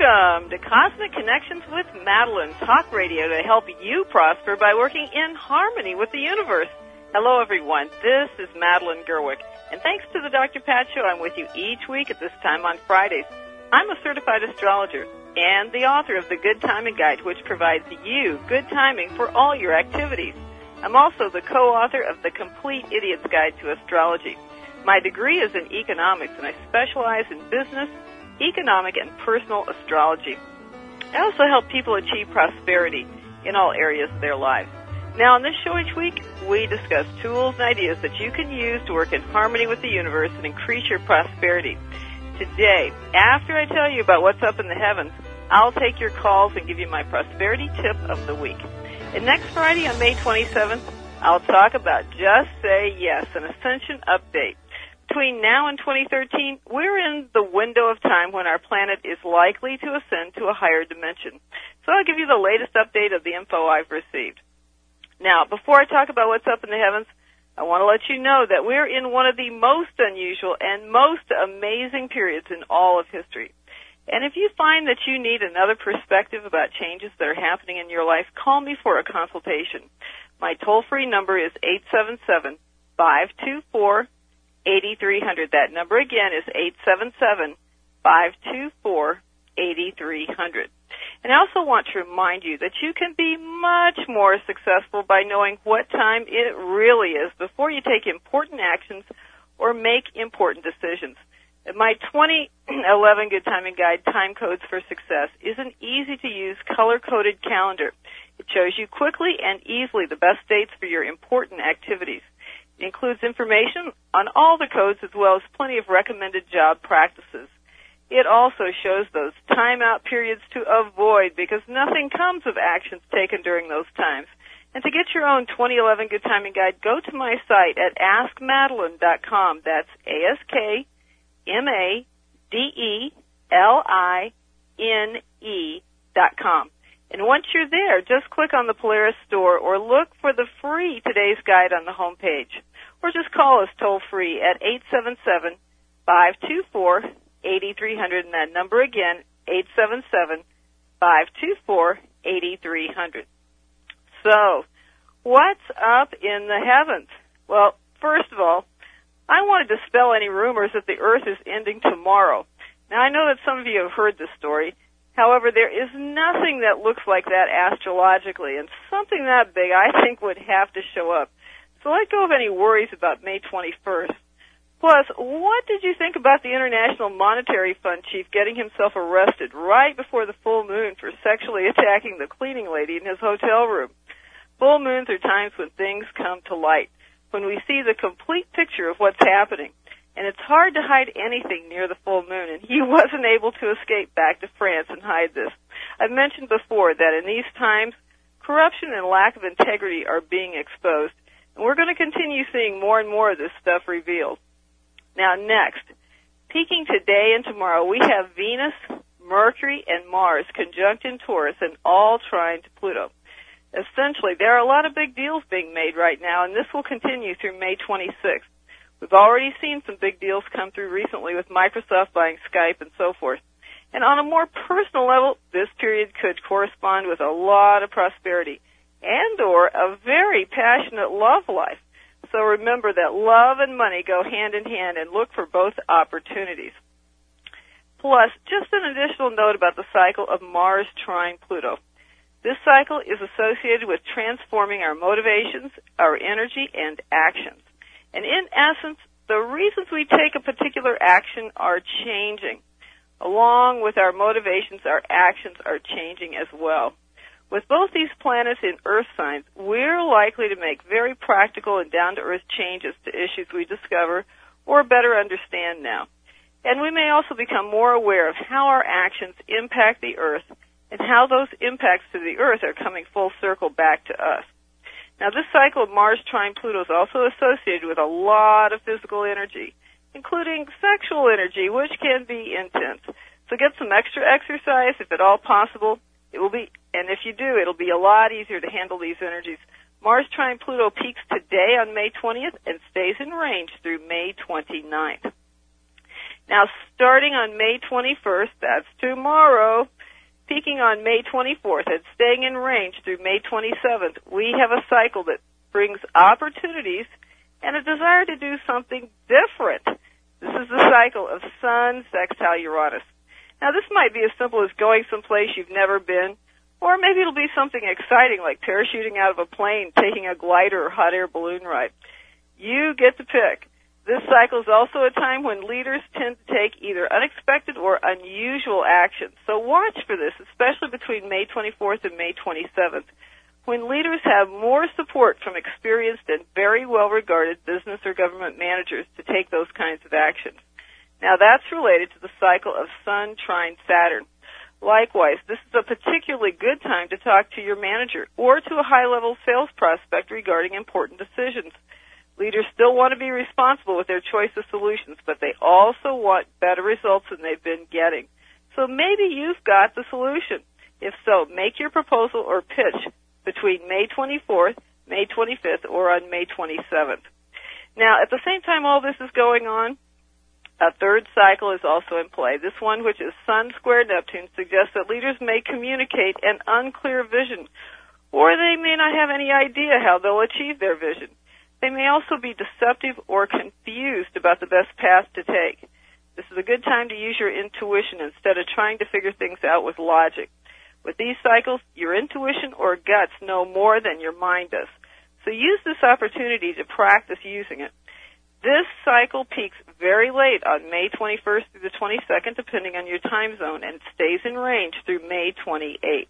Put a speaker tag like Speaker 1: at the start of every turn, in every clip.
Speaker 1: Welcome to Cosmic Connections with Madeline, talk radio to help you prosper by working in harmony with the universe. Hello, everyone. This is Madeline Gerwick, and thanks to the Dr. Pat Show, I'm with you each week at this time on Fridays. I'm a certified astrologer and the author of the Good Timing Guide, which provides you good timing for all your activities. I'm also the co-author of the Complete Idiot's Guide to Astrology. My degree is in economics, and I specialize in business, economic, and personal astrology. I also help people achieve prosperity in all areas of their lives. Now, on this show each week, we discuss tools and ideas that you can use to work in harmony with the universe and increase your prosperity. Today, after I tell you about what's up in the heavens, I'll take your calls and give you my prosperity tip of the week. And next Friday on May 27th, I'll talk about Just Say Yes, an Ascension update. Between now and 2013, we're in the window of time when our planet is likely to ascend to a higher dimension. So I'll give you the latest update of the info I've received. Now, before I talk about what's up in the heavens, I want to let you know that we're in one of the most unusual and most amazing periods in all of history. And if you find that you need another perspective about changes that are happening in your life, call me for a consultation. My toll-free number is 877-524-8300. That number again is 877-524-8300. And I also want to remind you that you can be much more successful by knowing what time it really is before you take important actions or make important decisions. My 2011 Good Timing Guide, Time Codes for Success, is an easy-to-use color-coded calendar. It shows you quickly and easily the best dates for your important activities. It includes information on all the codes as well as plenty of recommended job practices. It also shows those timeout periods to avoid because nothing comes of actions taken during those times. And to get your own 2011 Good Timing Guide, go to my site at AskMadeline.com. That's AskMadeline.com. And once you're there, just click on the Polaris store or look for the free Today's Guide on the homepage. Or just call us toll-free at 877-524-8300. And that number again, 877-524-8300. So, what's up in the heavens? Well, first of all, I want to dispel any rumors that the Earth is ending tomorrow. Now, I know that some of you have heard this story. However, there is nothing that looks like that astrologically, and something that big I think would have to show up. So let go of any worries about May 21st. Plus, what did you think about the International Monetary Fund chief getting himself arrested right before the full moon for sexually attacking the cleaning lady in his hotel room? Full moons are times when things come to light, when we see the complete picture of what's happening. And it's hard to hide anything near the full moon, and he wasn't able to escape back to France and hide this. I've mentioned before that in these times, corruption and lack of integrity are being exposed, and we're going to continue seeing more and more of this stuff revealed. Now, next, peaking today and tomorrow, we have Venus, Mercury, and Mars conjunct in Taurus and all trine to Pluto. Essentially, there are a lot of big deals being made right now, and this will continue through May 26th. We've already seen some big deals come through recently with Microsoft buying Skype and so forth. And on a more personal level, this period could correspond with a lot of prosperity and or a very passionate love life. So remember that love and money go hand in hand and look for both opportunities. Plus, just an additional note about the cycle of Mars trine Pluto. This cycle is associated with transforming our motivations, our energy, and actions. And in essence, the reasons we take a particular action are changing. Along with our motivations, our actions are changing as well. With both these planets in Earth signs, we're likely to make very practical and down-to-earth changes to issues we discover or better understand now. And we may also become more aware of how our actions impact the Earth and how those impacts to the Earth are coming full circle back to us. Now, this cycle of Mars trine Pluto is also associated with a lot of physical energy, including sexual energy, which can be intense. So get some extra exercise if at all possible. It will be, and if you do, it'll be a lot easier to handle these energies. Mars trine Pluto peaks today on May 20th and stays in range through May 29th. Now, starting on May 21st, that's tomorrow, peaking on May 24th and staying in range through May 27th, we have a cycle that brings opportunities and a desire to do something different. This is the cycle of Sun sextile Uranus. Now, this might be as simple as going someplace you've never been, or maybe it'll be something exciting like parachuting out of a plane, taking a glider or hot air balloon ride. You get to pick. This cycle is also a time when leaders tend to take either unexpected or unusual action. So watch for this, especially between May 24th and May 27th, when leaders have more support from experienced and very well-regarded business or government managers to take those kinds of actions. Now, that's related to the cycle of Sun trine Saturn. Likewise, this is a particularly good time to talk to your manager or to a high-level sales prospect regarding important decisions. Leaders still want to be responsible with their choice of solutions, but they also want better results than they've been getting. So maybe you've got the solution. If so, make your proposal or pitch between May 24th, May 25th, or on May 27th. Now, at the same time all this is going on, a third cycle is also in play. This one, which is Sun square Neptune, suggests that leaders may communicate an unclear vision, or they may not have any idea how they'll achieve their vision. They may also be deceptive or confused about the best path to take. This is a good time to use your intuition instead of trying to figure things out with logic. With these cycles, your intuition or guts know more than your mind does. So use this opportunity to practice using it. This cycle peaks very late on May 21st through the 22nd, depending on your time zone, and stays in range through May 28th.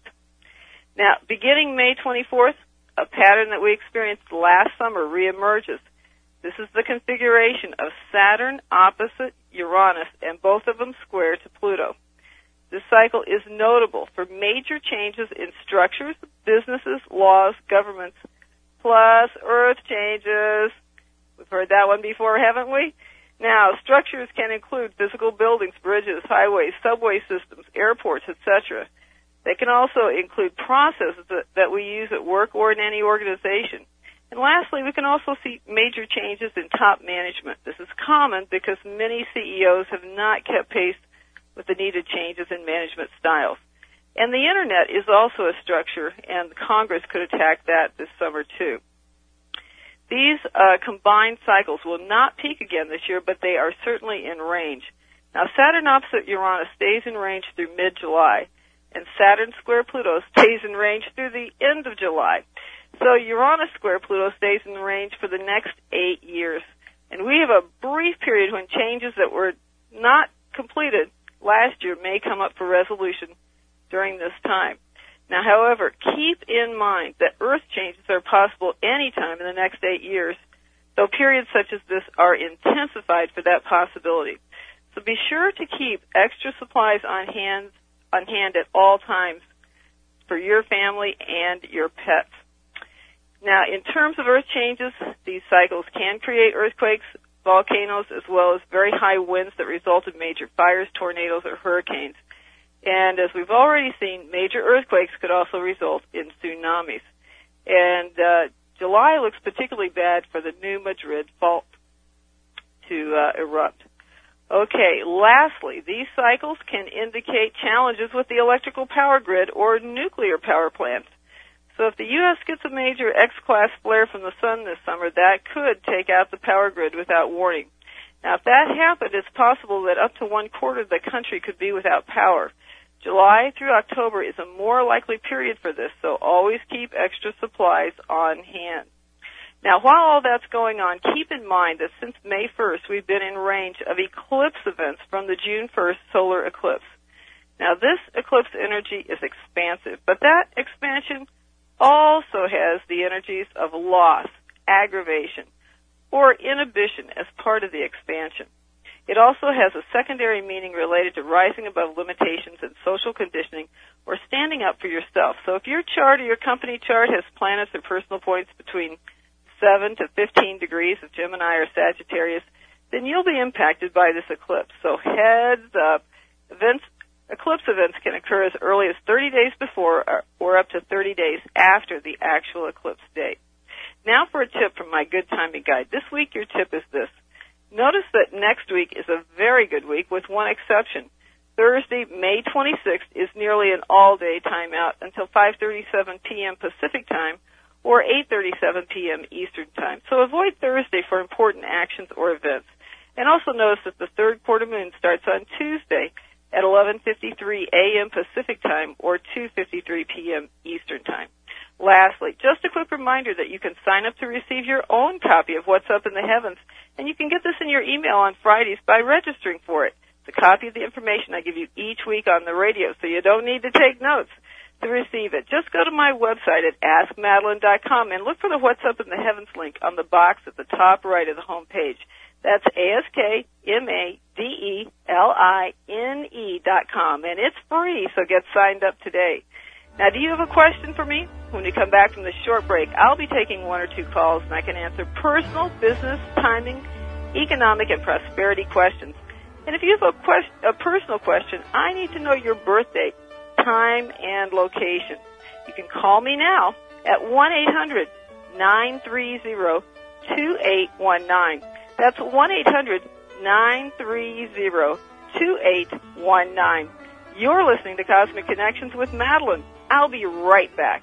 Speaker 1: Now, beginning May 24th, a pattern that we experienced last summer reemerges. This is the configuration of Saturn opposite Uranus, and both of them square to Pluto. This cycle is notable for major changes in structures, businesses, laws, governments, plus Earth changes. We've heard that one before, haven't we? Now, structures can include physical buildings, bridges, highways, subway systems, airports, etc. They can also include processes that we use at work or in any organization. And lastly, we can also see major changes in top management. This is common because many CEOs have not kept pace with the needed changes in management styles. And the Internet is also a structure, and Congress could attack that this summer too. These combined cycles will not peak again this year, but they are certainly in range. Now, Saturn opposite Uranus stays in range through mid-July, and Saturn square Pluto stays in range through the end of July. So Uranus square Pluto stays in range for the next 8 years. And we have a brief period when changes that were not completed last year may come up for resolution during this time. Now, however, keep in mind that Earth changes are possible any time in the next 8 years, though periods such as this are intensified for that possibility. So be sure to keep extra supplies on hand at all times for your family and your pets. Now, in terms of Earth changes, these cycles can create earthquakes, volcanoes, as well as very high winds that result in major fires, tornadoes, or hurricanes. And as we've already seen, major earthquakes could also result in tsunamis. And July looks particularly bad for the New Madrid fault to erupt. Okay, lastly, these cycles can indicate challenges with the electrical power grid or nuclear power plants. So if the U.S. gets a major X-class flare from the sun this summer, that could take out the power grid without warning. Now, if that happened, it's possible that up to 1/4 of the country could be without power. July through October is a more likely period for this, so always keep extra supplies on hand. Now, while all that's going on, keep in mind that since May 1st, we've been in range of eclipse events from the June 1st solar eclipse. Now, this eclipse energy is expansive, but that expansion also has the energies of loss, aggravation, or inhibition as part of the expansion. It also has a secondary meaning related to rising above limitations and social conditioning or standing up for yourself. So if your chart or your company chart has planets or personal points between 7 to 15 degrees of Gemini or Sagittarius, then you'll be impacted by this eclipse. So heads up, eclipse events can occur as early as 30 days before or up to 30 days after the actual eclipse date. Now for a tip from my Good Timing Guide. This week your tip is this. Notice that next week is a very good week with one exception. Thursday, May 26th is nearly an all-day timeout until 5:37 p.m. Pacific Time or 8:37 p.m. Eastern Time. So avoid Thursday for important actions or events. And also notice that the third quarter moon starts on Tuesday at 11:53 a.m. Pacific Time or 2:53 p.m. Eastern Time. Lastly, just a quick reminder that you can sign up to receive your own copy of What's Up in the Heavens, and you can get this in your email on Fridays by registering for it. It's a copy of the information I give you each week on the radio, so you don't need to take notes to receive it. Just go to my website at AskMadeline.com and look for the What's Up in the Heavens link on the box at the top right of the home page. That's AskMadeline.com, and it's free, so get signed up today. Now, do you have a question for me? When we come back from the short break, I'll be taking one or two calls, and I can answer personal, business, timing, economic, and prosperity questions. And if you have a personal question, I need to know your birth date, time, and location. You can call me now at 1-800-930-2819. That's 1-800-930-2819. You're listening to Cosmic Connections with Madeline. I'll be right back.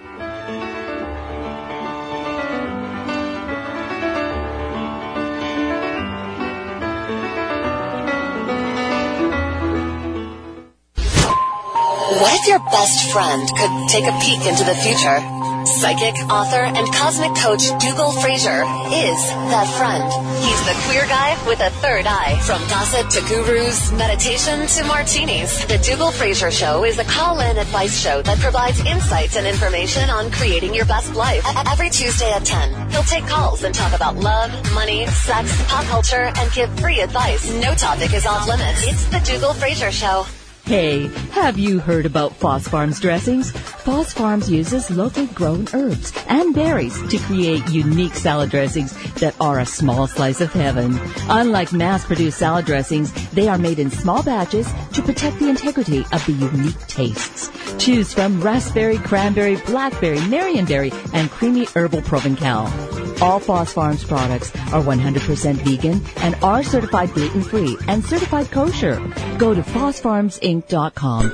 Speaker 2: What if your best friend could take a peek into the future? Psychic, author, and cosmic coach Dougal Fraser is that friend. He's the queer guy with a third eye. From gossip to gurus, meditation to martinis, the Dougal Fraser Show is a call-in advice show that provides insights and information on creating your best life. Every Tuesday at 10, he'll take calls and talk about love, money, sex, pop culture, and give free advice. No topic is off limits. It's the Dougal Fraser Show.
Speaker 3: Hey, have you heard about Foss Farms dressings? Foss Farms uses locally grown herbs and berries to create unique salad dressings that are a small slice of heaven. Unlike mass-produced salad dressings, they are made in small batches to protect the integrity of the unique tastes. Choose from raspberry, cranberry, blackberry, marionberry, and creamy herbal Provencal. All Foss Farms products are 100% vegan and are certified gluten-free and certified kosher. Go to FossFarmsInc.com.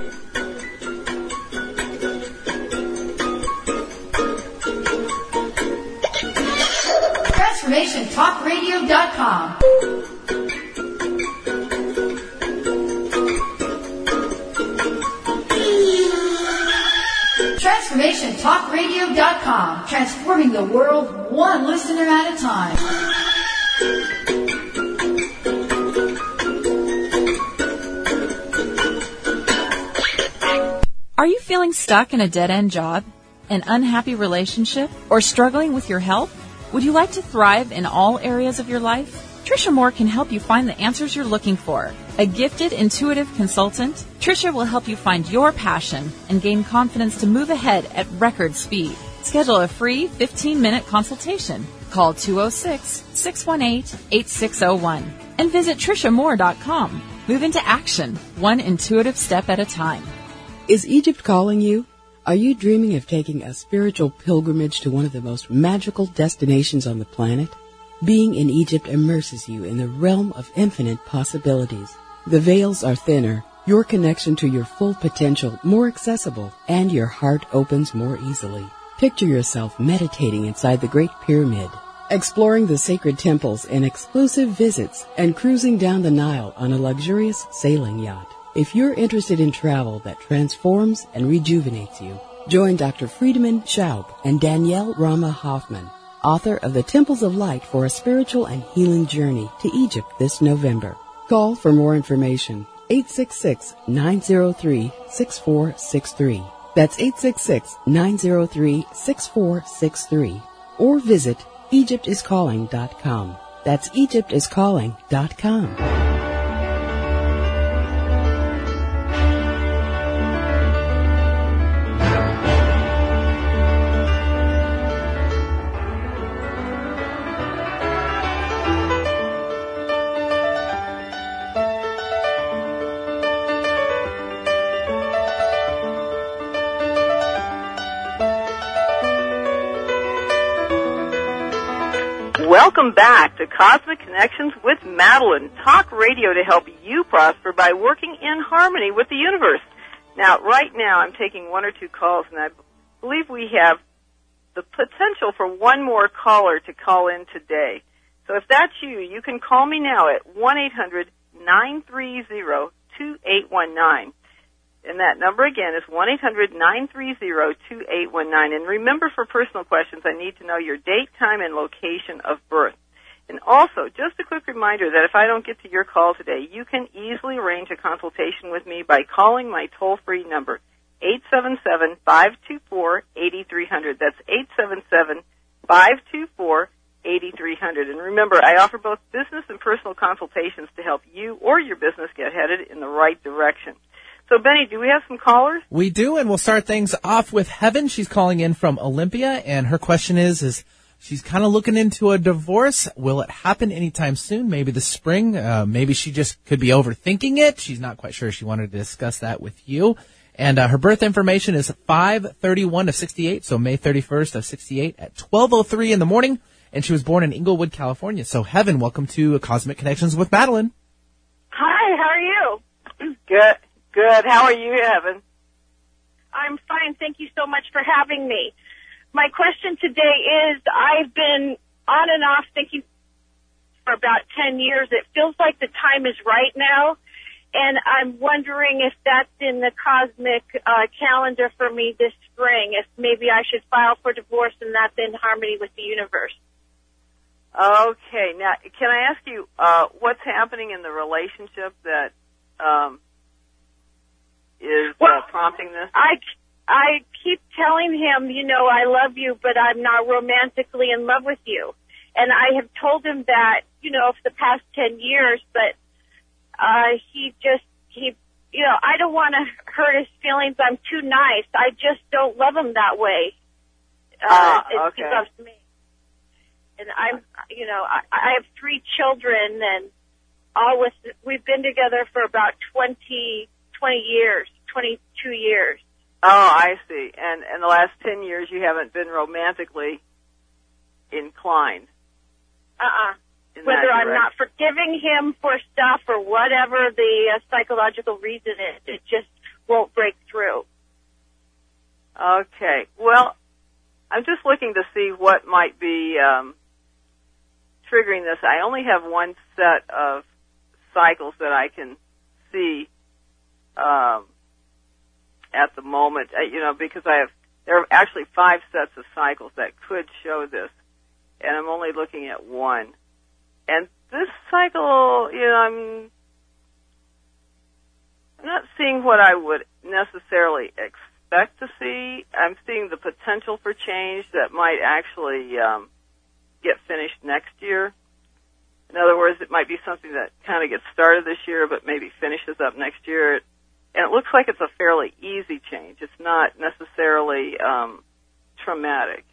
Speaker 4: TransformationTalkRadio.com. TransformationTalkRadio.com. Transforming the world one listener at a time.
Speaker 5: Are you feeling stuck in a dead-end job, an unhappy relationship, or struggling with your health? Would you like to thrive in all areas of your life? Tricia Moore can help you find the answers you're looking for. A gifted, intuitive consultant, Tricia will help you find your passion and gain confidence to move ahead at record speed. Schedule a free 15-minute consultation. Call 206-618-8601 and visit TriciaMoore.com. Move into action, one intuitive step at a time.
Speaker 6: Is Egypt calling you? Are you dreaming of taking a spiritual pilgrimage to one of the most magical destinations on the planet? Being in Egypt immerses you in the realm of infinite possibilities. The veils are thinner, your connection to your full potential more accessible, and your heart opens more easily. Picture yourself meditating inside the Great Pyramid, exploring the sacred temples in exclusive visits, and cruising down the Nile on a luxurious sailing yacht. If you're interested in travel that transforms and rejuvenates you, join Dr. Friedemann Schaub and Danielle Rama Hoffman, author of The Temples of Light for a Spiritual and Healing Journey to Egypt this November. Call for more information, 866-903-6463. That's 866-903-6463. Or visit EgyptIsCalling.com. That's EgyptIsCalling.com.
Speaker 1: welcome back to Cosmic Connections with Madeline, talk radio to help you prosper by working in harmony with the universe. Now, right now, I'm taking one or two calls, and I believe we have the potential for one more caller to call in today. So if that's you, you can call me now at 1-800-930-2819. And that number again is 1-800-930-2819. And remember, for personal questions, I need to know your date, time, and location of birth. And also, just a quick reminder that if I don't get to your call today, you can easily arrange a consultation with me by calling my toll-free number, 877-524-8300. That's 877-524-8300. And remember, I offer both business and personal consultations to help you or your business get headed in the right direction. So, Benny, do we have some callers?
Speaker 7: We do, and we'll start things off with Heaven. She's calling in from Olympia, and her question is she's kind of looking into a divorce. Will it happen anytime soon? Maybe this spring? Maybe she just could be overthinking it. She's not quite sure. She wanted to discuss that with you. And her birth information is 5/31 of 68, so May 31st of 68 at 12:03 in the morning. And she was born in Inglewood, California. So, Heaven, welcome to Cosmic Connections with Madeline.
Speaker 8: Hi, how are you?
Speaker 1: Good. Good. How are you, Heaven?
Speaker 8: I'm fine. Thank you so much for having me. My question today is, I've been on and off thinking for about 10 years. It feels like the time is right now, and I'm wondering if that's in the cosmic calendar for me this spring, if maybe I should file for divorce and that's in harmony with the universe.
Speaker 1: Okay. Now, can I ask you what's happening in the relationship that is prompting this?
Speaker 8: I keep telling him, I love you, but I'm not romantically in love with you. And I have told him that, for the past 10 years, but he I don't want to hurt his feelings. I'm too nice. I just don't love him that way.
Speaker 1: Okay.
Speaker 8: He loves me. And I have 3 children, and we've been together for about 22 years.
Speaker 1: Oh, I see. And in the last 10 years, you haven't been romantically inclined.
Speaker 8: Whether I'm not forgiving him for stuff or whatever the psychological reason is, it just won't break through.
Speaker 1: Okay. Well, I'm just looking to see what might be triggering this. I only have one set of cycles that I can see at the moment, because there are actually 5 sets of cycles that could show this, and I'm only looking at one. And this cycle, I'm not seeing what I would necessarily expect to see. I'm seeing the potential for change that might actually get finished next year. In other words, it might be something that kind of gets started this year, but maybe finishes up next year. And it looks like it's a fairly easy change. It's not necessarily traumatic.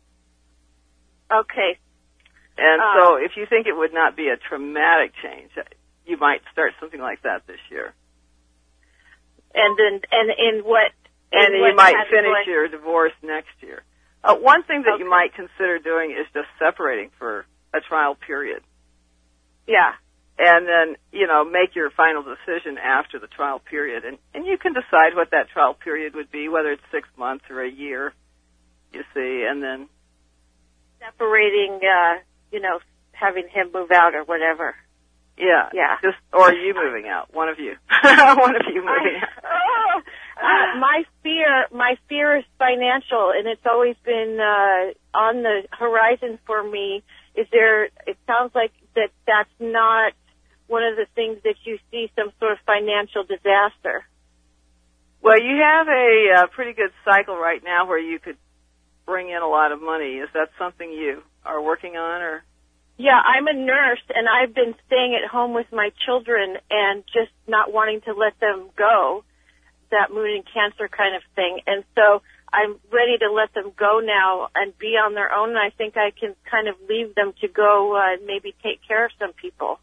Speaker 8: Okay.
Speaker 1: And so if you think it would not be a traumatic change, you might start something like that this year.
Speaker 8: And then,
Speaker 1: you might finish your divorce next year. One thing that you might consider doing is just separating for a trial period.
Speaker 8: Yeah.
Speaker 1: And then, make your final decision after the trial period. And you can decide what that trial period would be, whether it's 6 months or a year, you see, and then
Speaker 8: separating, having him move out or whatever.
Speaker 1: Yeah.
Speaker 8: Yeah.
Speaker 1: Or you moving out. One of you. One of you moving out.
Speaker 8: My fear is financial, and it's always been on the horizon for me. It sounds like that's not one of the things that you see, some sort of financial disaster.
Speaker 1: Well, you have a pretty good cycle right now where you could bring in a lot of money. Is that something you are working on, or?
Speaker 8: Yeah, I'm a nurse, and I've been staying at home with my children and just not wanting to let them go, that moon and Cancer kind of thing. And so I'm ready to let them go now and be on their own, and I think I can kind of leave them to go and maybe take care of some people.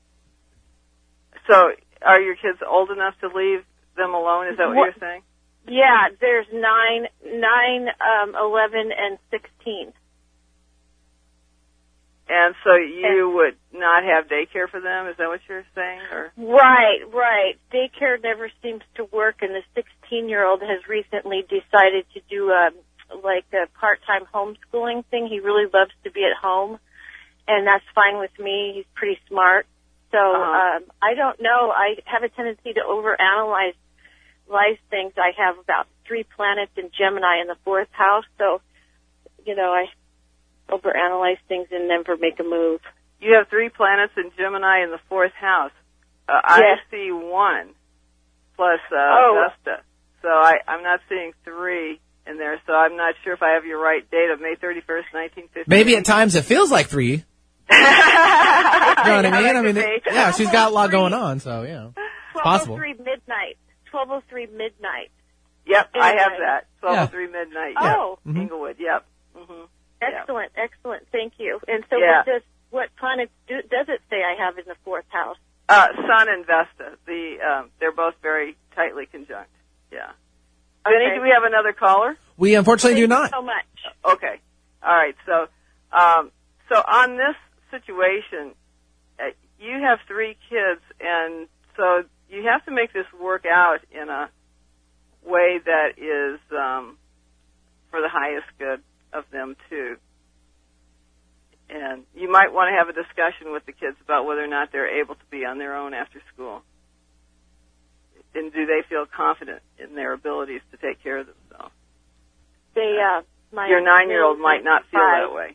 Speaker 1: So are your kids old enough to leave them alone? Is that what you're saying?
Speaker 8: Yeah, there's 9, 11, and 16.
Speaker 1: And And so you would not have daycare for them? Is that what you're saying? Or
Speaker 8: Right. Daycare never seems to work, and the 16-year-old has recently decided to do a part-time homeschooling thing. He really loves to be at home, and that's fine with me. He's pretty smart. So I don't know. I have a tendency to overanalyze life things. I have about 3 planets in Gemini in the 4th house, so, I overanalyze things and never make a move.
Speaker 1: You have 3 planets in Gemini in the 4th house. I see 1 plus Vesta. So I'm not seeing 3 in there, so I'm not sure if I have your right date of May 31st, 1950.
Speaker 7: Maybe at times it feels like 3. You know what I mean? She's got a lot going on, so, possible.
Speaker 8: 12:03 midnight.
Speaker 1: Yep, I have that. 12:03 midnight.
Speaker 8: Oh.
Speaker 1: Yep. Inglewood, yep. Mm-hmm.
Speaker 8: Excellent. Thank you. And so what planets does it say I have in the 4th house?
Speaker 1: Sun and Vesta. They're both very tightly conjunct. Yeah.
Speaker 8: Okay.
Speaker 1: Vinny, do we have another caller?
Speaker 7: We unfortunately do not.
Speaker 8: Thank you so much.
Speaker 1: Okay. All right. So on this situation, you have 3 kids, and so you have to make this work out in a way that is for the highest good of them too. And you might want to have a discussion with the kids about whether or not they're able to be on their own after school. And do they feel confident in their abilities to take care of themselves? Your 9-year-old might not feel that way.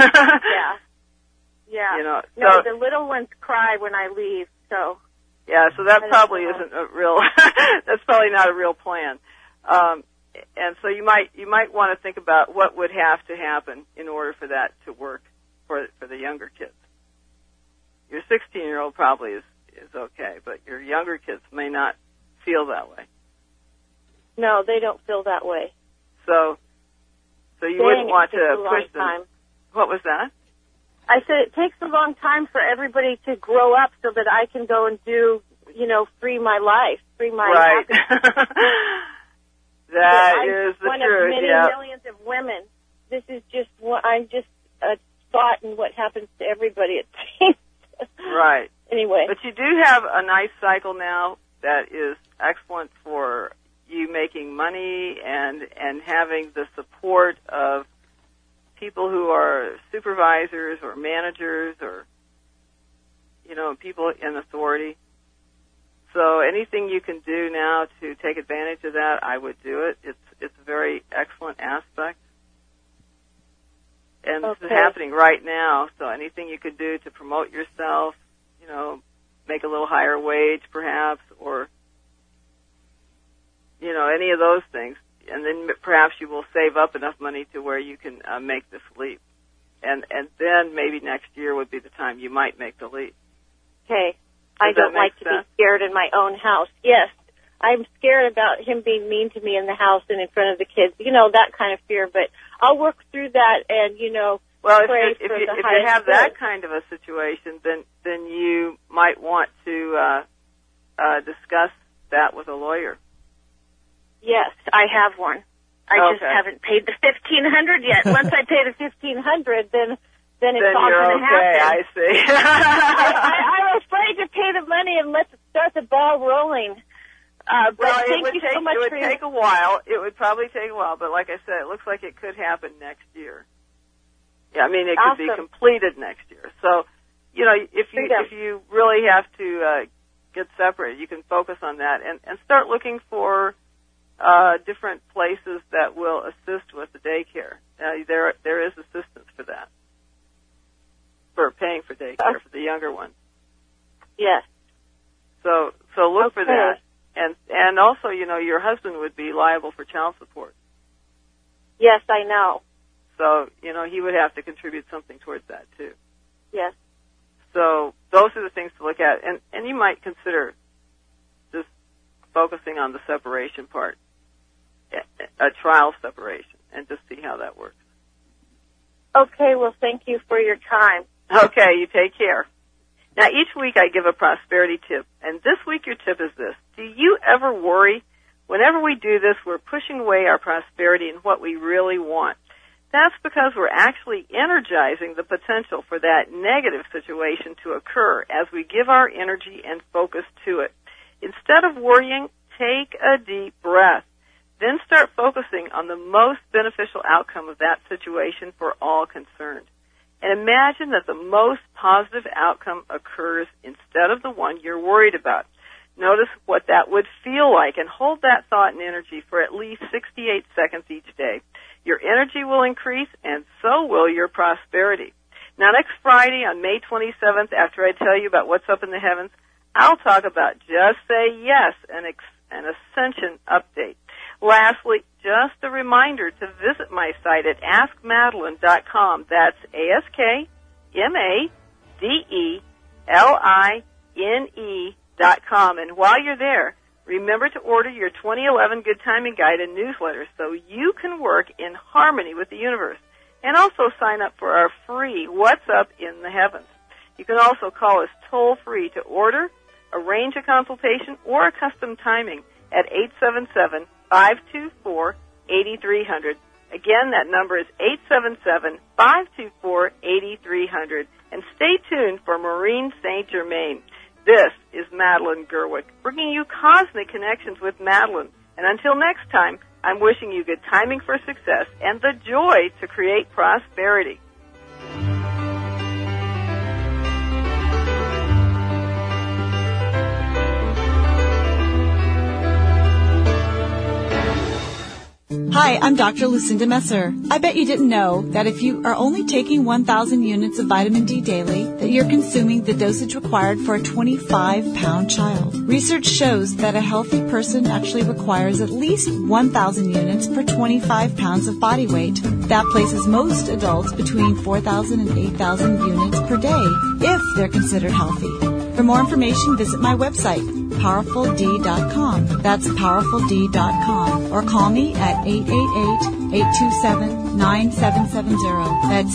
Speaker 8: Yeah.
Speaker 1: So
Speaker 8: the little ones cry when I leave, so.
Speaker 1: Yeah, so that probably isn't a real, that's probably not a real plan. And so you might want to think about what would have to happen in order for that to work for the younger kids. Your 16-year-old probably is okay, but your younger kids may not feel that way.
Speaker 8: No, they don't feel that way.
Speaker 1: So you wouldn't want to push them.
Speaker 8: Time.
Speaker 1: What was that?
Speaker 8: I said it takes a long time for everybody to grow up so that I can go and do, free my life, free my happiness.
Speaker 1: That is the
Speaker 8: one
Speaker 1: truth.
Speaker 8: Of many millions of women. This is just I'm just a thought in what happens to everybody. It seems.
Speaker 1: Right.
Speaker 8: Anyway.
Speaker 1: But you do have a nice cycle now that is excellent for you making money and having the support of people who are supervisors or managers or, people in authority. So anything you can do now to take advantage of that, I would do it. It's a very excellent aspect. And this is happening right now, so anything you could do to promote yourself, make a little higher wage perhaps, or, any of those things. And then perhaps you will save up enough money to where you can make this leap. And then maybe next year would be the time you might make the leap.
Speaker 8: Okay. I don't like to be scared in my own house. Yes. I'm scared about him being mean to me in the house and in front of the kids. That kind of fear. But I'll work through that and,
Speaker 1: well,
Speaker 8: pray
Speaker 1: if
Speaker 8: for
Speaker 1: you have
Speaker 8: good.
Speaker 1: that kind of a situation, then you might want to discuss that with a lawyer.
Speaker 8: Yes, I have one. I just haven't paid the $1,500 yet. Once I pay the $1,500, then it's all going to happen.
Speaker 1: I see.
Speaker 8: I'm afraid to pay the money and let's start the ball rolling. Thank you so much.
Speaker 1: It would take a while. It would probably take a while, but like I said, it looks like it could happen next year. Yeah, it could be completed next year. So, if you really have to get separated, you can focus on that and start looking for different places that will assist with the daycare. There is assistance for that, for paying for daycare for the younger ones.
Speaker 8: Yes.
Speaker 1: So look for that, and also your husband would be liable for child support.
Speaker 8: Yes, I know.
Speaker 1: So he would have to contribute something towards that too.
Speaker 8: Yes.
Speaker 1: So those are the things to look at, and you might consider just focusing on the separation part, a trial separation, and just see how that works.
Speaker 8: Okay, well, thank you for your time.
Speaker 1: Okay, you take care. Now, each week I give a prosperity tip, and this week your tip is this. Do you ever worry? Whenever we do this, we're pushing away our prosperity and what we really want. That's because we're actually energizing the potential for that negative situation to occur as we give our energy and focus to it. Instead of worrying, take a deep breath. Then start focusing on the most beneficial outcome of that situation for all concerned. And imagine that the most positive outcome occurs instead of the one you're worried about. Notice what that would feel like and hold that thought and energy for at least 68 seconds each day. Your energy will increase and so will your prosperity. Now next Friday on May 27th, after I tell you about what's up in the heavens, I'll talk about Just Say Yes, an Ascension update. Lastly, just a reminder to visit my site at AskMadeline.com. That's AskMadeline.com. And while you're there, remember to order your 2011 Good Timing Guide and newsletter so you can work in harmony with the universe. And also sign up for our free What's Up in the Heavens. You can also call us toll-free to order, arrange a consultation, or a custom timing at 877-524-8300. Again, that number is 877-524-8300. And stay tuned for Maureen St. Germain. This is Madeline Gerwick, bringing you Cosmic Connections with Madeline. And until next time, I'm wishing you good timing for success and the joy to create prosperity.
Speaker 9: Hi, I'm Dr. Lucinda Messer. I bet you didn't know that if you are only taking 1,000 units of vitamin D daily, that you're consuming the dosage required for a 25-pound child. Research shows that a healthy person actually requires at least 1,000 units per 25 pounds of body weight. That places most adults between 4,000 and 8,000 units per day if they're considered healthy. For more information, visit my website, PowerfulD.com. That's PowerfulD.com. Or call me at 888-827-9770. That's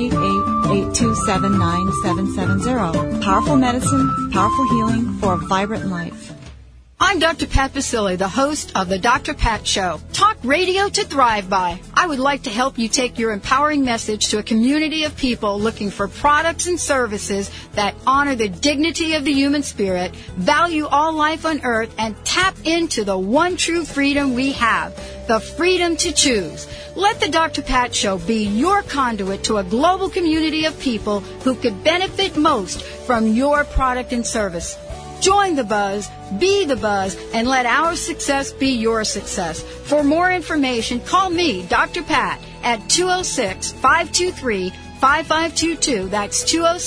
Speaker 9: 888-827-9770. Powerful medicine, powerful healing for a vibrant life.
Speaker 10: I'm Dr. Pat Basile, the host of the Dr. Pat Show. Talk radio to thrive by. I would like to help you take your empowering message to a community of people looking for products and services that honor the dignity of the human spirit, value all life on earth, and tap into the one true freedom we have, the freedom to choose. Let the Dr. Pat Show be your conduit to a global community of people who could benefit most from your product and service. Join the buzz, be the buzz, and let our success be your success. For more information, call me, Dr. Pat, at 206-523-5522. That's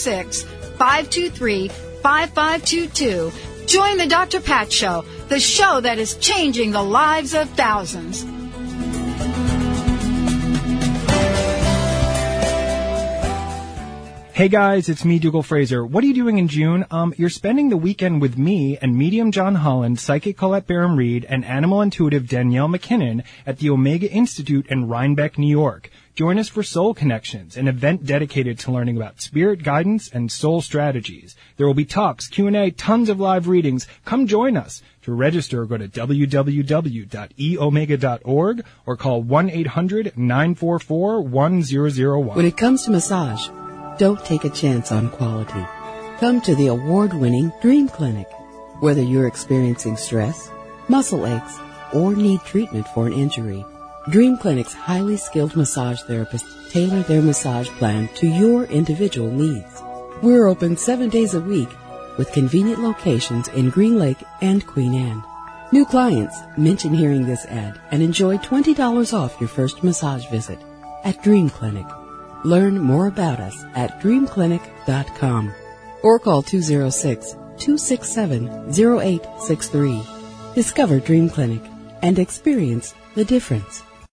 Speaker 10: 206-523-5522. Join the Dr. Pat Show, the show that is changing the lives of thousands.
Speaker 11: Hey guys, it's me, Dougal Fraser. What are you doing in June? You're spending the weekend with me and medium John Holland, psychic Colette Barham-Reed, and animal intuitive Danielle McKinnon at the Omega Institute in Rhinebeck, New York. Join us for Soul Connections, an event dedicated to learning about spirit guidance and soul strategies. There will be talks, Q&A, tons of live readings. Come join us. To register, go to www.eomega.org or call 1-800-944-1001.
Speaker 6: When it comes to massage, don't take a chance on quality. Come to the award-winning Dream Clinic. Whether you're experiencing stress, muscle aches, or need treatment for an injury, Dream Clinic's highly skilled massage therapists tailor their massage plan to your individual needs. We're open 7 days a week with convenient locations in Green Lake and Queen Anne. New clients mention hearing this ad and enjoy $20 off your first massage visit at Dream Clinic. Learn more about us at dreamclinic.com or call 206-267-0863. Discover Dream Clinic and experience the difference.